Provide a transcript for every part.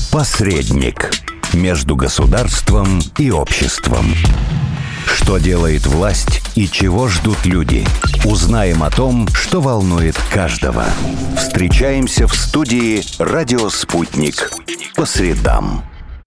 Посредник между государством и обществом. Что делает власть и чего ждут люди? Узнаем о том, что волнует каждого. Встречаемся в студии «Радио Спутник» по средам.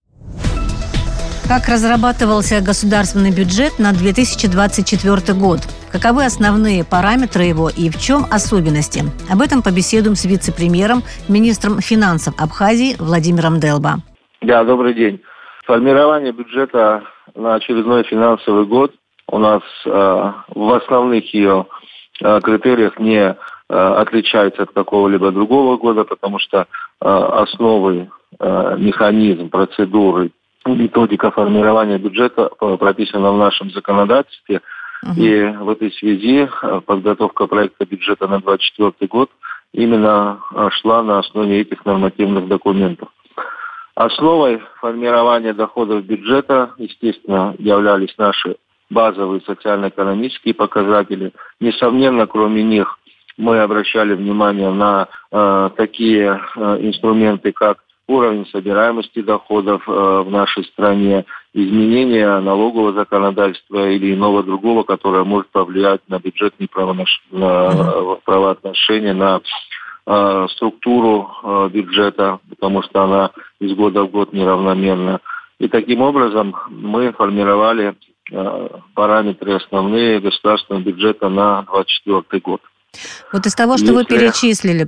Как разрабатывался государственный бюджет на 2024 год? Каковы основные параметры его и в чем особенности? Об этом побеседуем с вице-премьером, министром финансов Абхазии Владимиром Делба. Да, добрый день. Формирование бюджета на очередной финансовый год у нас в основных ее критериях не отличается от какого-либо другого года, потому что основы, механизм, процедуры, методика формирования бюджета прописана в нашем законодательстве. И в этой связи подготовка проекта бюджета на 2024 год именно шла на основе этих нормативных документов. Основой формирования доходов бюджета, естественно, являлись наши базовые социально-экономические показатели. Несомненно, кроме них, мы обращали внимание на такие инструменты, как уровень собираемости доходов в нашей стране, изменение налогового законодательства или иного другого, которое может повлиять на бюджетные правоотношения, на структуру бюджета, потому что она из года в год неравномерна. И таким образом мы формировали параметры основные государственного бюджета на 2024 год. Вот из того, что вы перечислили,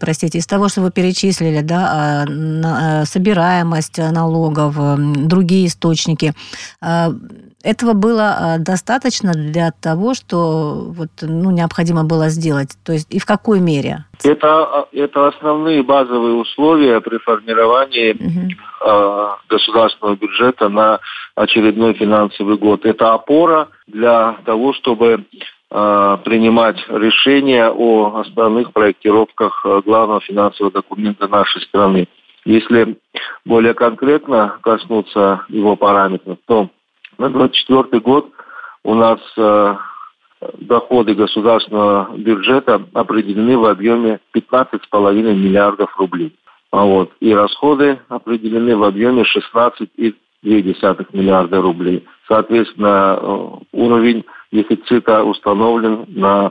собираемость налогов, другие источники, этого было достаточно для того, что необходимо было сделать? То есть и в какой мере? Это основные базовые условия при формировании государственного бюджета на очередной финансовый год. Это опора для того, чтобы принимать решения о основных проектировках главного финансового документа нашей страны. Если более конкретно коснуться его параметров, то на 2024 год у нас доходы государственного бюджета определены в объеме 15,5 миллиардов рублей. И расходы определены в объеме 16,2 миллиарда рублей. Соответственно, уровень дефицита установлен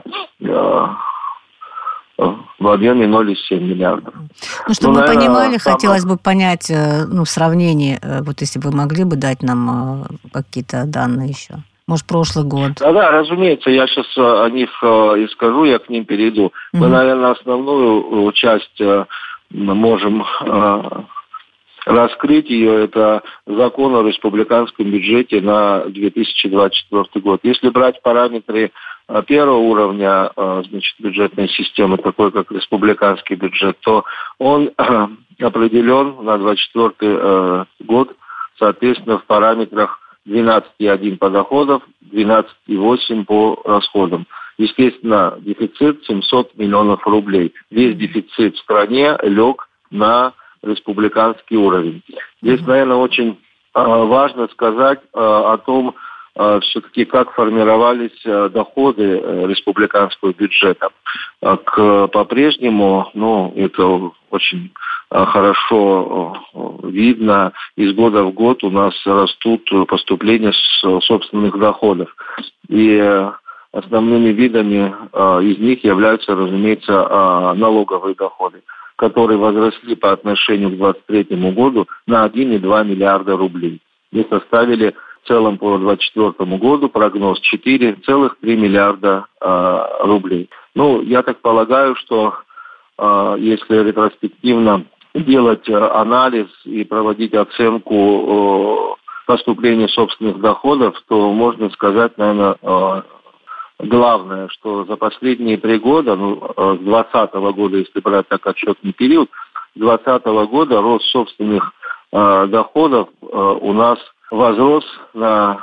в объеме 0,7 миллиардов. Чтобы мы понимали, хотелось бы понять в сравнении, если вы могли бы дать нам какие-то данные еще. Может, прошлый год? Да, разумеется, я сейчас о них и скажу, я к ним перейду. Мы, наверное, основную часть можем раскрыть ее, это закон о республиканском бюджете на 2024 год. Если брать параметры первого уровня бюджетной системы, такой как республиканский бюджет, то он определен на 2024 год, соответственно, в параметрах 12,1 по доходам, 12,8 по расходам. Естественно, дефицит 700 миллионов рублей. Весь дефицит в стране лег на республиканский уровень. Здесь, наверное, очень важно сказать о том, все-таки как формировались доходы республиканского бюджета. По-прежнему, это очень хорошо видно, из года в год у нас растут поступления с собственных доходов. И основными видами из них являются, разумеется, налоговые доходы, которые возросли по отношению к 2023 году на 1,2 миллиарда рублей. И составили в целом по 2024 году прогноз 4,3 миллиарда рублей. Я так полагаю, что если ретроспективно делать анализ и проводить оценку поступления собственных доходов, то можно сказать, наверное, главное, что за последние 3 года, с 2020 года, если брать так отчетный период, с 2020 года рост собственных доходов у нас возрос на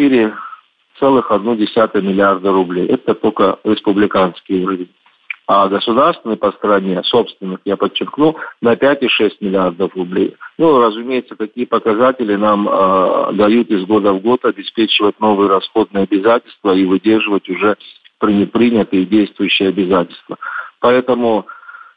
4,1 миллиарда рублей. Это только республиканский уровень. А государственный по стране, собственных, я подчеркну, на 5,6 миллиардов рублей. Разумеется, такие показатели нам дают из года в год обеспечивать новые расходные обязательства и выдерживать уже принятые действующие обязательства. Поэтому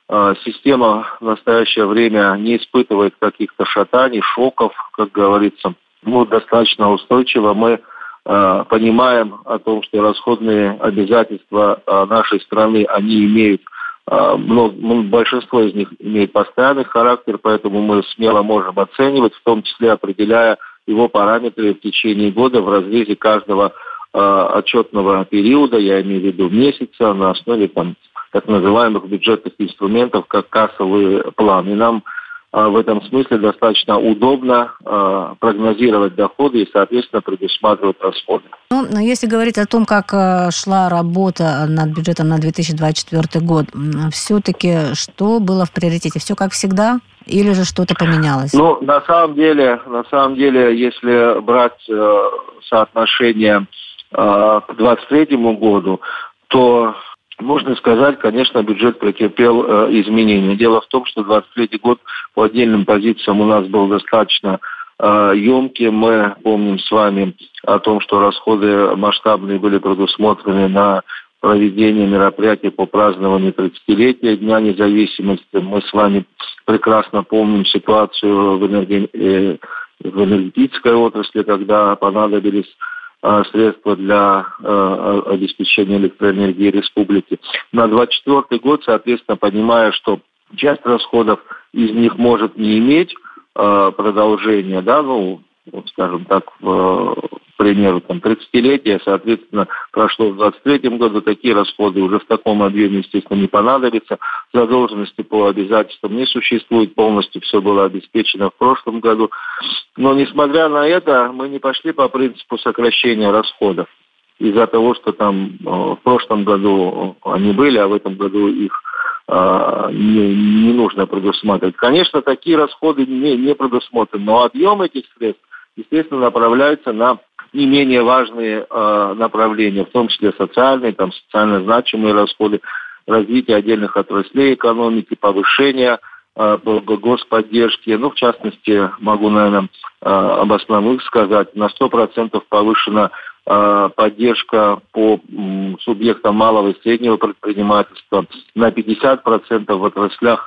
система в настоящее время не испытывает каких-то шатаний, шоков, как говорится. Достаточно устойчиво. Мы понимаем о том, что расходные обязательства нашей страны, они имеют, большинство из них имеет постоянный характер, поэтому мы смело можем оценивать, в том числе определяя его параметры в течение года в разрезе каждого отчетного периода, я имею в виду месяца, на основе так называемых бюджетных инструментов, как кассовый план. И нам в этом смысле достаточно удобно прогнозировать доходы и, соответственно, предусматривать расходы. Если говорить о том, как шла работа над бюджетом на 2024 год, все-таки что было в приоритете? Все как всегда? Или же что-то поменялось? На самом деле, если брать соотношение к 2023 году, то можно сказать, конечно, бюджет претерпел изменения. Дело в том, что 2023 год по отдельным позициям у нас был достаточно емким. Мы помним с вами о том, что расходы масштабные были предусмотрены на проведение мероприятий по празднованию 30-летия Дня независимости. Мы с вами прекрасно помним ситуацию в энергетической отрасли, когда понадобились средства для обеспечения электроэнергии республики. На 2024 год, соответственно, понимая, что часть расходов из них может не иметь продолжения, скажем так, к примеру, 30-летия, соответственно, прошло в 2023 году, такие расходы уже в таком объеме, естественно, не понадобятся. Задолженности по обязательствам не существует, полностью все было обеспечено в прошлом году. Но, несмотря на это, мы не пошли по принципу сокращения расходов. Из-за того, что в прошлом году они были, а в этом году их не нужно предусматривать. Конечно, такие расходы не предусмотрены, но объем этих средств, естественно, направляется на не менее важные направления, в том числе социальные, социально значимые расходы, развитие отдельных отраслей экономики, повышение господдержки. В частности, могу, наверное, об основных сказать. На 100% повышена поддержка по субъектам малого и среднего предпринимательства, на 50% в отраслях,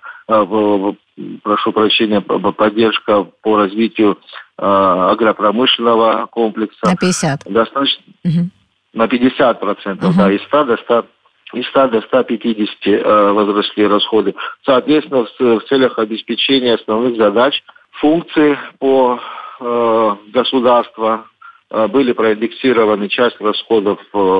поддержка по развитию агропромышленного комплекса. На 50%. Достаточно. Угу. На 50%, да, из 100 до 150 возросли расходы. Соответственно, в целях обеспечения основных задач, функций по государству были проиндексированы часть расходов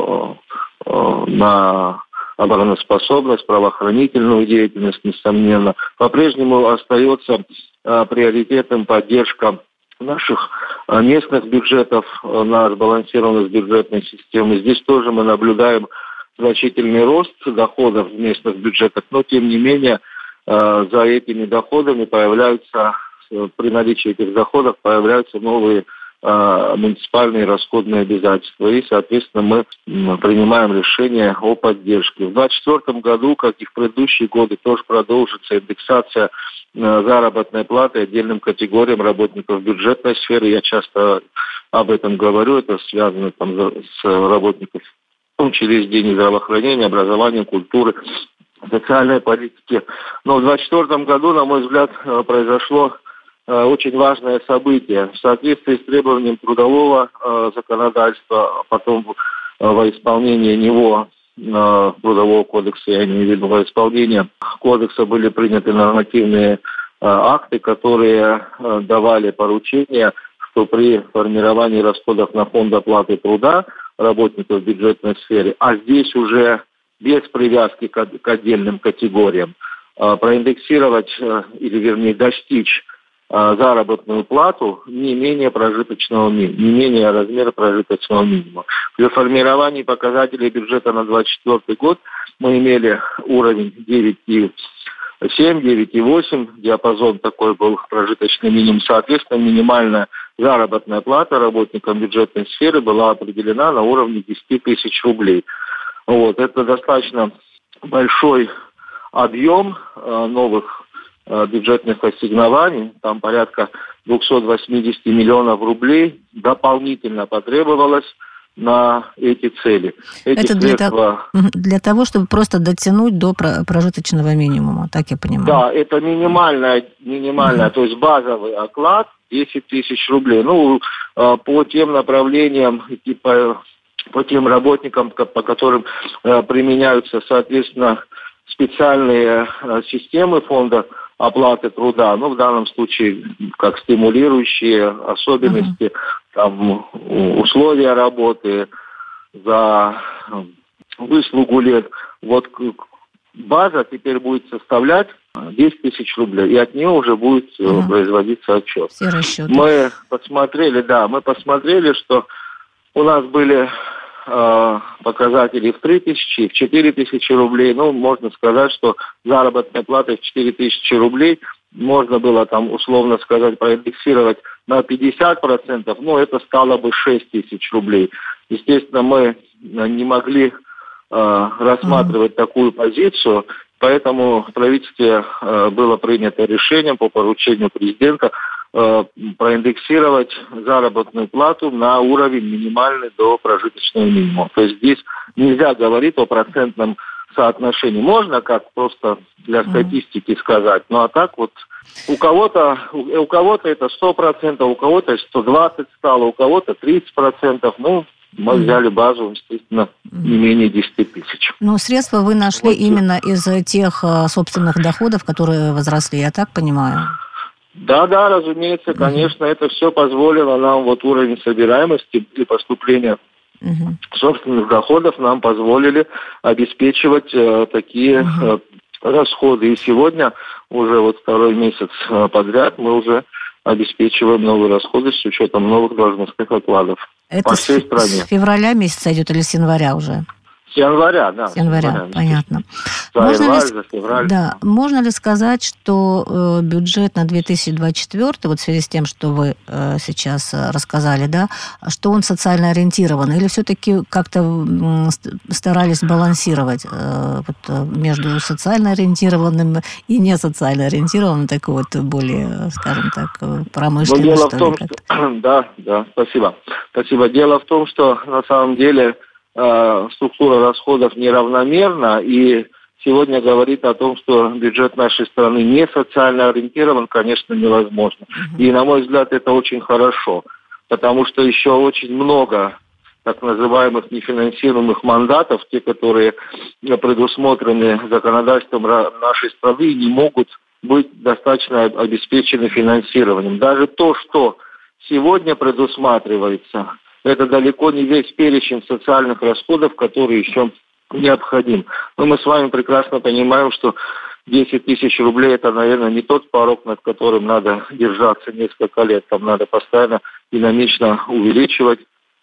на обороноспособность, правоохранительную деятельность, несомненно. По-прежнему остается приоритетом поддержка наших местных бюджетов на сбалансированность бюджетной системы. Здесь тоже мы наблюдаем значительный рост доходов в местных бюджетах, но тем не менее за этими доходами при наличии этих доходов появляются новые муниципальные расходные обязательства. И, соответственно, мы принимаем решение о поддержке. В 2024 году, как и в предыдущие годы, тоже продолжится индексация заработной платы отдельным категориям работников бюджетной сферы. Я часто об этом говорю. Это связано с работниками, в том числе с деятельностью здравоохранения, образования, культуры, социальной политики. Но в 2024 году, на мой взгляд, произошло очень важное событие. В соответствии с требованием трудового законодательства, а потом во исполнение него Трудового кодекса, я имею в виду, во исполнение кодекса были приняты нормативные акты, которые давали поручения, что при формировании расходов на фонд оплаты труда работников в бюджетной сфере, а здесь уже без привязки к отдельным категориям, проиндексировать или, вернее, достичь заработную плату не менее размера прожиточного минимума. При формировании показателей бюджета на 2024 год мы имели уровень 9,7, 9,8, диапазон такой был прожиточный минимум. Соответственно, минимальная заработная плата работникам бюджетной сферы была определена на уровне 10 тысяч рублей. Это достаточно большой объем новых бюджетных ассигнований, там порядка 280 миллионов рублей дополнительно потребовалось на эти цели. Это для того, чтобы просто дотянуть до прожиточного минимума, так я понимаю? Да, это минимальная, то есть базовый оклад 10 тысяч рублей. По тем направлениям, по тем работникам, по которым применяются, соответственно, специальные системы фонда оплаты труда, в данном случае как стимулирующие особенности, там, условия работы, за выслугу лет. Вот база теперь будет составлять 10 тысяч рублей, и от нее уже будет производиться отчет. Все расчеты. Мы посмотрели, что у нас были показатели в 3 тысячи, в 4 тысячи рублей. Можно сказать, что заработная плата в 4 тысячи рублей можно было там, условно сказать, проиндексировать на 50%, это стало бы 6 тысяч рублей. Естественно, мы не могли рассматривать такую позицию, поэтому в правительстве было принято решение по поручению президента проиндексировать заработную плату на уровень минимальный до прожиточного минимума. То есть здесь нельзя говорить о процентном соотношении. Можно как просто для статистики сказать, а так вот у кого-то это 100%, у кого-то 120 стало, у кого-то 30%. Мы взяли базу, естественно, не менее 10 тысяч. Средства вы нашли именно из тех собственных доходов, которые возросли, я так понимаю? Да, разумеется, конечно, это все позволило нам, уровень собираемости и поступления собственных доходов нам позволили обеспечивать такие расходы. И сегодня, уже второй месяц подряд, мы уже обеспечиваем новые расходы с учетом новых должностных окладов по всей стране. С февраля месяца идет или с января уже? С января, да. С января, понятно. За февраль. Да, можно ли сказать, что бюджет на 2024, в связи с тем, что вы сейчас рассказали, да, что он социально ориентирован, или все-таки как-то старались балансировать между социально ориентированным и не социально ориентированным, такой более, скажем так, промышленный? Дело в том, что... Да, спасибо. Дело в том, что на самом деле структура расходов неравномерна, и сегодня говорить о том, что бюджет нашей страны не социально ориентирован, конечно, невозможно. И, на мой взгляд, это очень хорошо, потому что еще очень много так называемых нефинансируемых мандатов, те, которые предусмотрены законодательством нашей страны, не могут быть достаточно обеспечены финансированием. Даже то, что сегодня предусматривается, это далеко не весь перечень социальных расходов, который еще необходим. Но мы с вами прекрасно понимаем, что 10 тысяч рублей – это, наверное, не тот порог, над которым надо держаться несколько лет. Там надо постоянно динамично увеличивать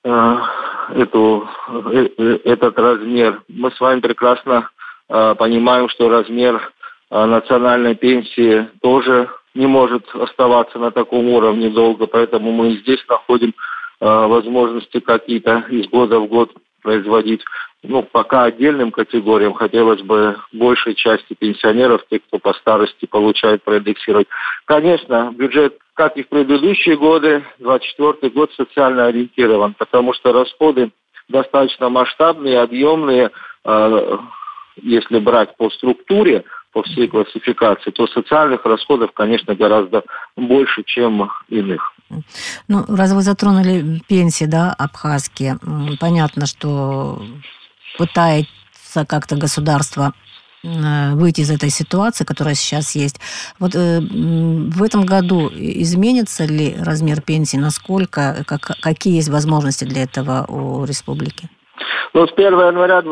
этот размер. Мы с вами прекрасно понимаем, что размер национальной пенсии тоже не может оставаться на таком уровне долго, поэтому мы здесь находим возможности какие-то из года в год производить. Пока отдельным категориям хотелось бы большей части пенсионеров, тех, кто по старости получает, проиндексировать. Конечно, бюджет, как и в предыдущие годы, 2024 год социально ориентирован, потому что расходы достаточно масштабные, объемные. Если брать по структуре, по всей классификации, то социальных расходов, конечно, гораздо больше, чем иных. Раз вы затронули пенсии, да, абхазские, понятно, что пытается как-то государство выйти из этой ситуации, которая сейчас есть. В этом году изменится ли размер пенсии? Насколько? Какие есть возможности для этого у республики? С 1 января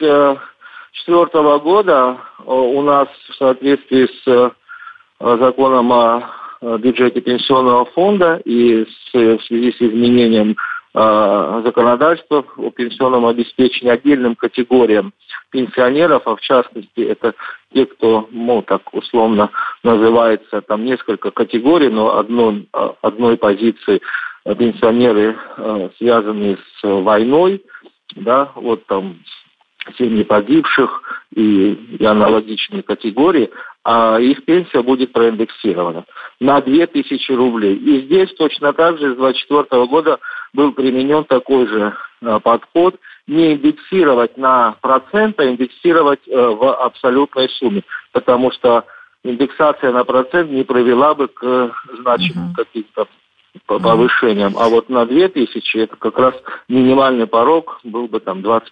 2024 года у нас в соответствии с законом о бюджете пенсионного фонда и в связи с изменением законодательства о пенсионном обеспечении отдельным категориям пенсионеров, а в частности это те, кто, так условно называется, там несколько категорий, но одной позиции пенсионеры, связанные с войной, да, там семьи погибших и аналогичные категории, а их пенсия будет проиндексирована на 2000 рублей. И здесь точно так же с 2024 года был применен такой же подход, не индексировать на процент, а индексировать в абсолютной сумме, потому что индексация на процент не привела бы к значимым каким-то повышениям. А вот на 2000 это как раз минимальный порог был бы там 20%.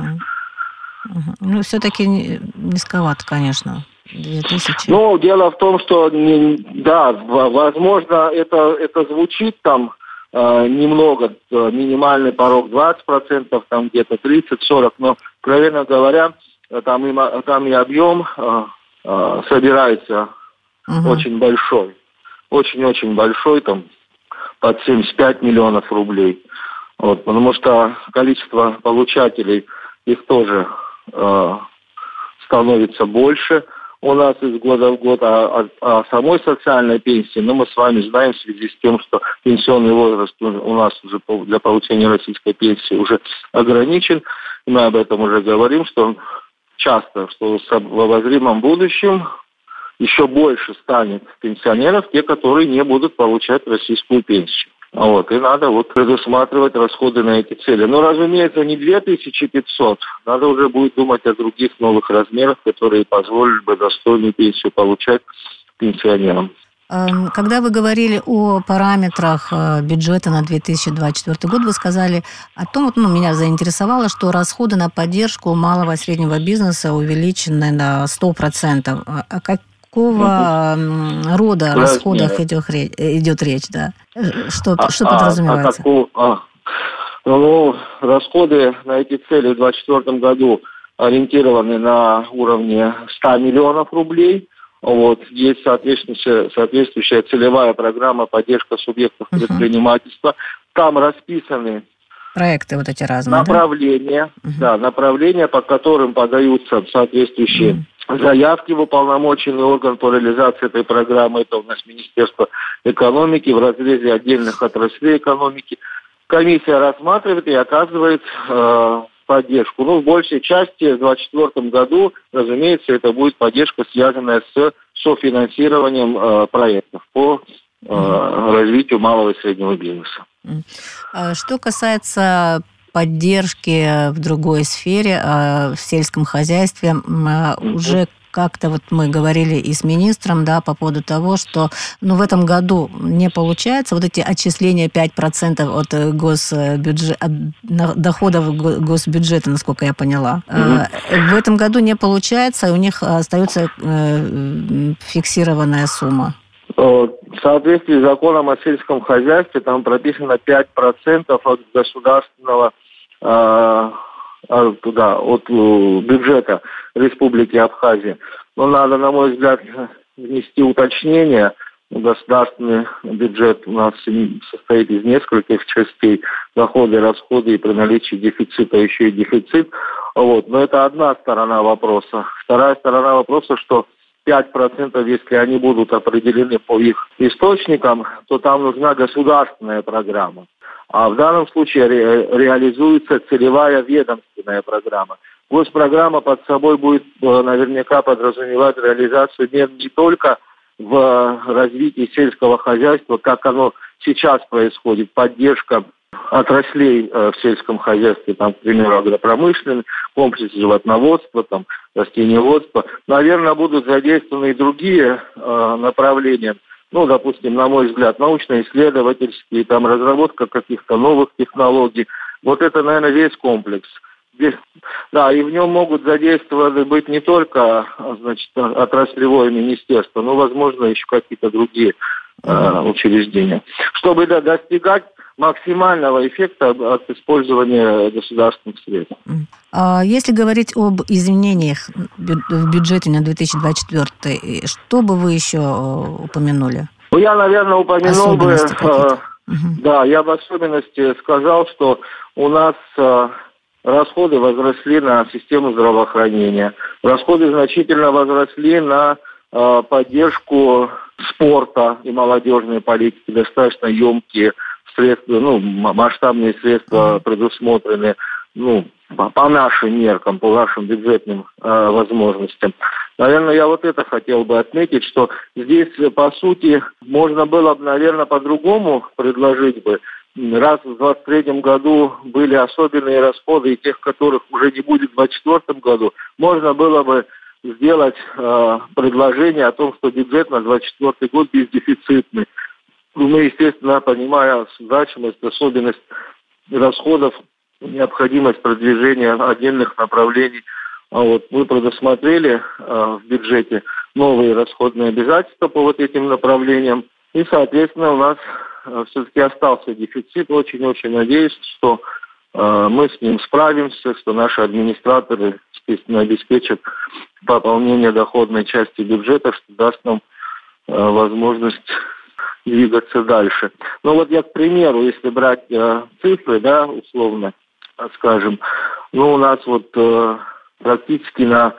Ну, все-таки низковато, конечно. 2000. Ну, дело в том, что, да, возможно, это звучит там немного, минимальный порог 20%, там где-то 30-40%, но, откровенно говоря, там и объем собирается очень большой. Очень-очень большой, там под 75 миллионов рублей. Вот, потому что количество получателей, их тоже становится больше у нас из года в год, а самой социальной пенсии, мы с вами знаем в связи с тем, что пенсионный возраст у нас уже для получения российской пенсии уже ограничен, мы об этом уже говорим, что часто, что в обозримом будущем еще больше станет пенсионеров, те, которые не будут получать российскую пенсию. Вот, и надо предусматривать расходы на эти цели. Но, разумеется, не 2500. Надо уже будет думать о других новых размерах, которые позволили бы достойную пенсию получать пенсионерам. Когда вы говорили о параметрах бюджета на 2024 год, вы сказали о том, меня заинтересовало, что расходы на поддержку малого и среднего бизнеса увеличены на 100%. Какого рода расходах идет речь, да? Что подразумевается? Расходы на эти цели в 2024 году ориентированы на уровне 100 миллионов рублей. Вот. Есть соответствующая целевая программа поддержка субъектов предпринимательства. Там расписаны проекты эти разные, направления, направления, по которым подаются соответствующие заявки в уполномоченный орган по реализации этой программы. Это у нас Министерство экономики в разрезе отдельных отраслей экономики. Комиссия рассматривает и оказывает поддержку. В большей части в 2024 году, разумеется, это будет поддержка, связанная с софинансированием проектов по развитию малого и среднего бизнеса. Что касается поддержки в другой сфере, в сельском хозяйстве, уже как-то мы говорили и с министром, по поводу того, что в этом году не получается эти отчисления 5% от доходов госбюджета, насколько я поняла. В этом году не получается, и у них остается фиксированная сумма. В соответствии с законом о сельском хозяйстве там прописано 5% от государственного от бюджета Республики Абхазия. Но надо, на мой взгляд, внести уточнение. Государственный бюджет у нас состоит из нескольких частей: доходы, расходы, и при наличии дефицита еще и дефицит. Но это одна сторона вопроса. Вторая сторона вопроса, что 5%, если они будут определены по их источникам, то там нужна государственная программа. А в данном случае реализуется целевая ведомственная программа. Госпрограмма под собой будет наверняка подразумевать реализацию не только в развитии сельского хозяйства, как оно сейчас происходит, поддержка отраслей в сельском хозяйстве, к примеру, агропромышленный комплекс, животноводства, растениеводства. Наверное, будут задействованы и другие направления. Допустим, на мой взгляд, научно-исследовательские, разработка каких-то новых технологий. Это, наверное, весь комплекс. Да, и в нем могут задействованы быть не только, отраслевое министерство, но, возможно, еще какие-то другие учреждения. Чтобы достигать максимального эффекта от использования государственных средств. Если говорить об изменениях в бюджете на 2024, что бы вы еще упомянули? Я, наверное, упомянул бы... я в особенности сказал, что у нас расходы возросли на систему здравоохранения. Расходы значительно возросли на поддержку спорта и молодежной политики, достаточно емкие средства, масштабные средства предусмотрены, по нашим меркам, по нашим бюджетным возможностям. Наверное, я это хотел бы отметить, что здесь, по сути, можно было бы, наверное, по-другому предложить бы раз в 2023 году были особенные расходы, и тех, которых уже не будет в 2024 году, можно было бы сделать предложение о том, что бюджет на 2024 год бездефицитный. Мы, естественно, понимая значимость, особенность расходов, необходимость продвижения отдельных направлений, мы предусмотрели в бюджете новые расходные обязательства по вот этим направлениям. И, соответственно, у нас все-таки остался дефицит. Очень-очень надеюсь, что мы с ним справимся, что наши администраторы, естественно, обеспечат пополнение доходной части бюджета, что даст нам возможность двигаться дальше. Ну вот я, к примеру, если брать цифры, условно скажем, у нас практически на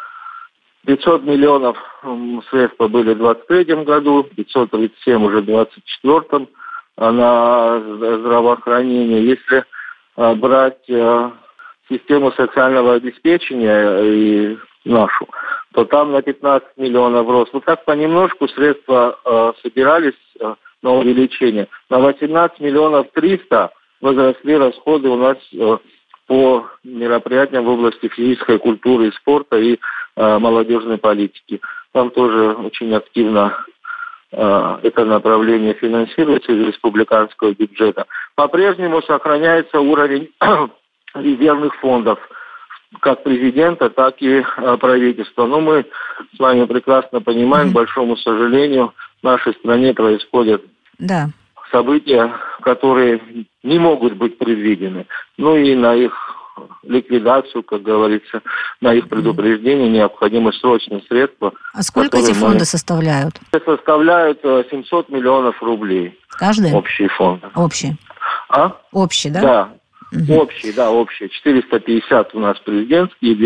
500 миллионов средства были в 2023 году, 537 уже в 2024 на здравоохранение. Если брать систему социального обеспечения и нашу, то там на 15 миллионов рост. Так понемножку средства собирались на увеличение. На 18 миллионов 300 возросли расходы у нас по мероприятиям в области физической культуры и спорта и молодежной политики. Там тоже очень активно это направление финансируется из республиканского бюджета. По-прежнему сохраняется уровень резервных фондов как президента, так и правительства. Но мы с вами прекрасно понимаем, к большому сожалению, в нашей стране происходят события, которые не могут быть предвидены. И на их ликвидацию, как говорится, на их предупреждение необходимы срочные средства. А сколько эти фонды составляют? Составляют 700 миллионов рублей. Каждый? Общие фонды. Общие? Общие, да? Да. Общие. 450 у нас президентские и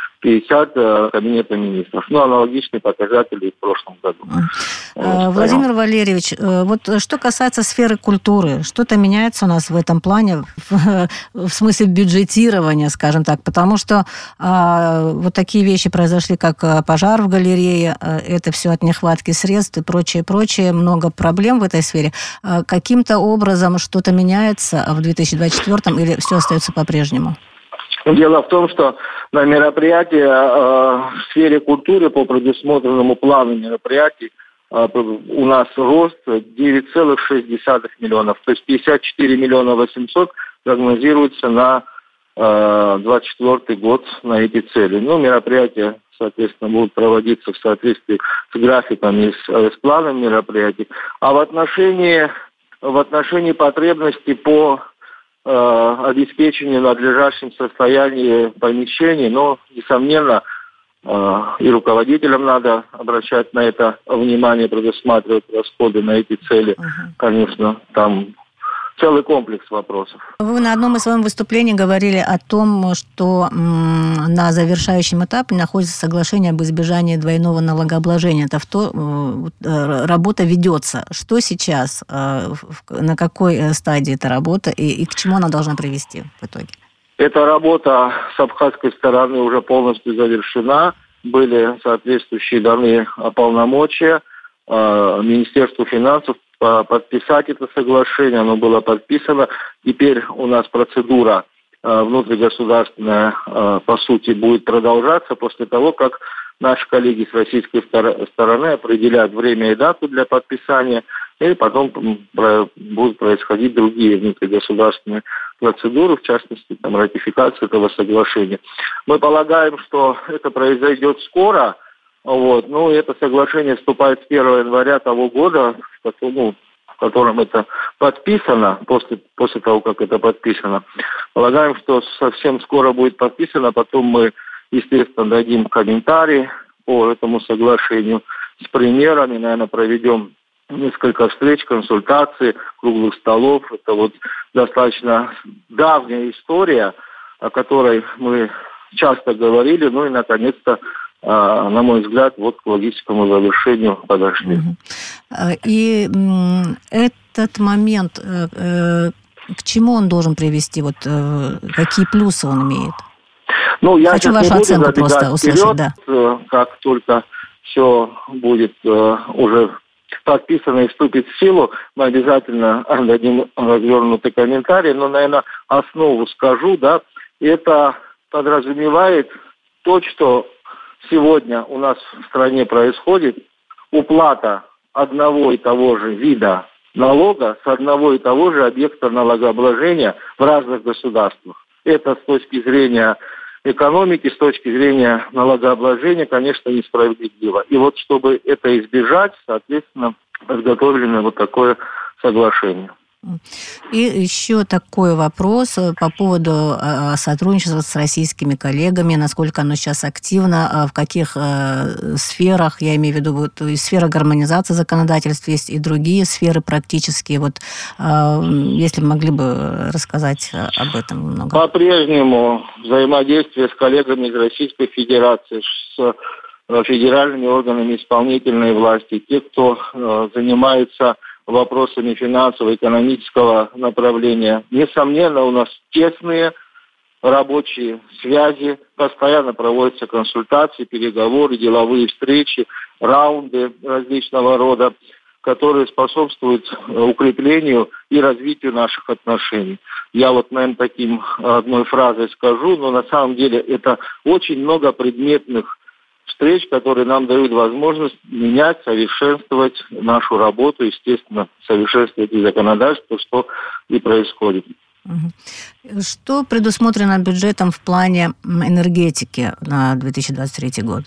250 кабинета министров. Аналогичные показатели и в прошлом году. Владимир Валерьевич, что касается сферы культуры, что-то меняется у нас в этом плане, в смысле бюджетирования, скажем так, потому что такие вещи произошли, как пожар в галерее, это все от нехватки средств и прочее, много проблем в этой сфере. Каким-то образом что-то меняется в 2024 или все остается по-прежнему? Дело в том, что на мероприятия в сфере культуры по предусмотренному плану мероприятий у нас рост 9,6 миллионов. То есть 54 миллиона 800 прогнозируется на 2024 год на эти цели. Мероприятия, соответственно, будут проводиться в соответствии с графиком и с планом мероприятий. А в отношении потребностей по обеспечению надлежащим состояния помещений, несомненно, и руководителям надо обращать на это внимание, предусматривать расходы на эти цели. Конечно, там целый комплекс вопросов. Вы на одном из своих выступлений говорили о том, что на завершающем этапе находится соглашение об избежании двойного налогообложения. Работа ведется. Что сейчас? На какой стадии эта работа и к чему она должна привести в итоге? Эта работа с абхазской стороны уже полностью завершена. Были соответствующие даны полномочия Министерству финансов подписать это соглашение. Оно было подписано. Теперь у нас процедура внутригосударственная, по сути, будет продолжаться после того, как наши коллеги с российской стороны определяют время и дату для подписания, и потом будут происходить другие внутригосударственные процедуры, в частности, ратификация этого соглашения. Мы полагаем, что это произойдет скоро. Это соглашение вступает с 1 января того года, в котором это подписано, после того, как это подписано. Полагаем, что совсем скоро будет подписано, потом мы, естественно, дадим комментарии по этому соглашению с примерами, наверное, проведем несколько встреч, консультаций, круглых столов. Это достаточно давняя история, о которой мы часто говорили, и, наконец-то, на мой взгляд, к логическому завершению подошли. И этот момент, к чему он должен привести? Какие плюсы он имеет? Я хочу вашу оценку просто услышать. Как только все будет уже подписано и вступит в силу, мы обязательно дадим развернутый комментарий, но, наверное, основу скажу, да, это подразумевает то, что сегодня у нас в стране происходит, уплата одного и того же вида налога с одного и того же объекта налогообложения в разных государствах. Это с точки зрения экономики, с точки зрения налогообложения, конечно, несправедливо. И вот чтобы это избежать, соответственно, подготовлено вот такое соглашение. И еще такой вопрос по поводу сотрудничества с российскими коллегами, насколько оно сейчас активно, в каких сферах, я имею в виду, вот, сфера гармонизации законодательств, есть и другие сферы практические. Вот, если могли бы рассказать об этом немного. По-прежнему взаимодействие с коллегами из Российской Федерации, с федеральными органами исполнительной власти, те, кто занимается вопросами финансово-экономического направления. Несомненно, у нас тесные рабочие связи, постоянно проводятся консультации, переговоры, деловые встречи, раунды различного рода, которые способствуют укреплению и развитию наших отношений. Я вот, наверное, одной фразой скажу, но на самом деле это очень много предметных встреч, которые нам дают возможность менять, совершенствовать нашу работу, естественно, совершенствовать и законодательство, что и происходит. Что предусмотрено бюджетом в плане энергетики на 2023 год?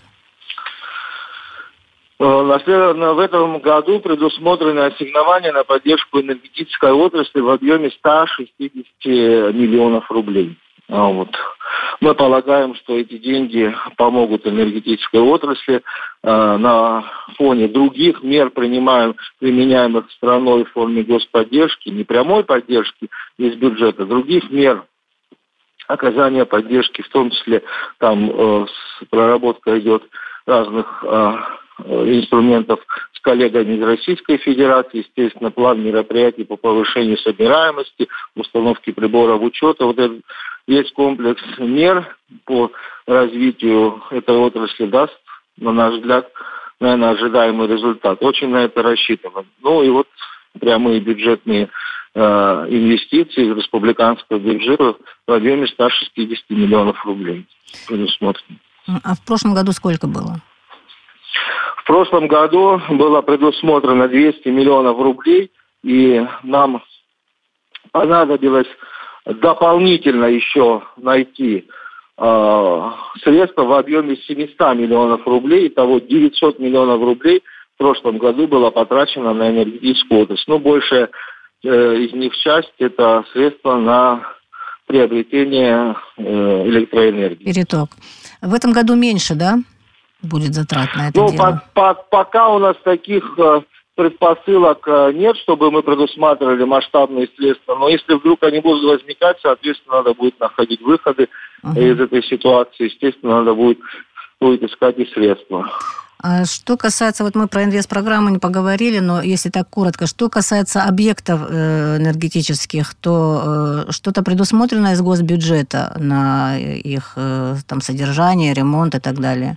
В этом году предусмотрены ассигнования на поддержку энергетической отрасли в объеме 160 миллионов рублей. Вот. Мы полагаем, что эти деньги помогут энергетической отрасли на фоне других мер, применяемых страной в форме господдержки, не прямой поддержки из бюджета, других мер оказания поддержки, в том числе там проработка идет разных инструментов с коллегами из Российской Федерации, естественно, план мероприятий по повышению собираемости, установке приборов учета. Вот этот весь комплекс мер по развитию этой отрасли даст, на наш взгляд, наверное, ожидаемый результат. Очень на это рассчитываем. Ну и вот прямые бюджетные инвестиции из республиканского бюджета в объеме 160 миллионов рублей предусмотрены. А в прошлом году сколько было? В прошлом году было предусмотрено 200 миллионов рублей, и нам понадобилось дополнительно еще найти средства в объеме 700 миллионов рублей. Итого 900 миллионов рублей в прошлом году было потрачено на энергетическую отрасль. Но большая из них часть – это средства на приобретение электроэнергии. Переток. В этом году меньше, да, будет затрат на это дело? Пока у нас таких предпосылок нет, чтобы мы предусматривали масштабные средства. Но если вдруг они будут возникать, соответственно, надо будет находить выходы из этой ситуации. Естественно, надо будет искать и средства. А что касается, вот мы про инвестпрограмму не поговорили, но если так коротко, что касается объектов энергетических, то что-то предусмотрено из госбюджета на их там содержание, ремонт и так далее?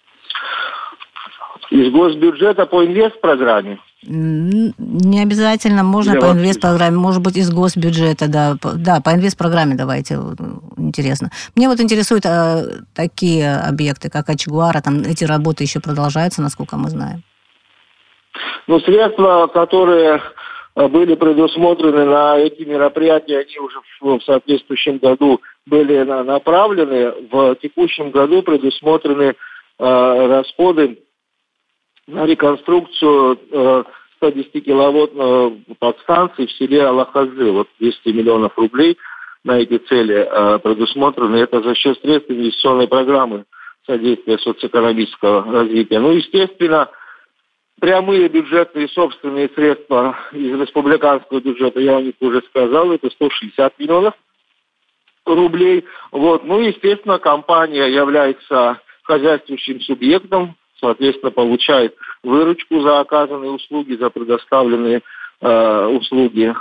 Из госбюджета по инвестпрограмме? Не обязательно, можно по инвестпрограмме, может быть, из госбюджета, да. Да, по инвестпрограмме давайте, интересно. Мне вот интересуют такие объекты, как Ачгуара, там эти работы еще продолжаются, насколько мы знаем. Ну, средства, которые были предусмотрены на эти мероприятия, они уже в соответствующем году были направлены. В текущем году предусмотрены расходы на реконструкцию 110-киловаттной подстанции в селе Алахазы. Вот 200 миллионов рублей на эти цели предусмотрены. Это за счет средств инвестиционной программы содействия социоэкономического развития. Ну, естественно, прямые бюджетные собственные средства из республиканского бюджета, я о них уже сказал, это 160 миллионов рублей. Вот. Ну, естественно, компания является хозяйствующим субъектом, соответственно, получает выручку за оказанные услуги, за предоставленные услуги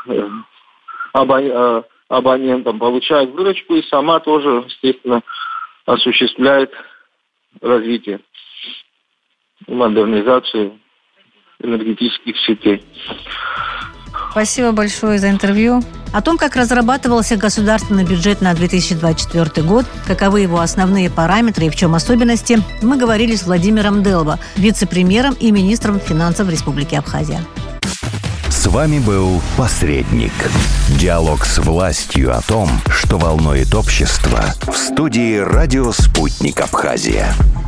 абонентам, получает выручку и сама тоже, естественно, осуществляет развитие и модернизацию энергетических сетей. Спасибо большое за интервью. О том, как разрабатывался государственный бюджет на 2024 год, каковы его основные параметры и в чем особенности, мы говорили с Владимиром Делбо, вице-премьером и министром финансов Республики Абхазия. С вами был «Посредник». Диалог с властью о том, что волнует общество, в студии «Радио Спутник Абхазия».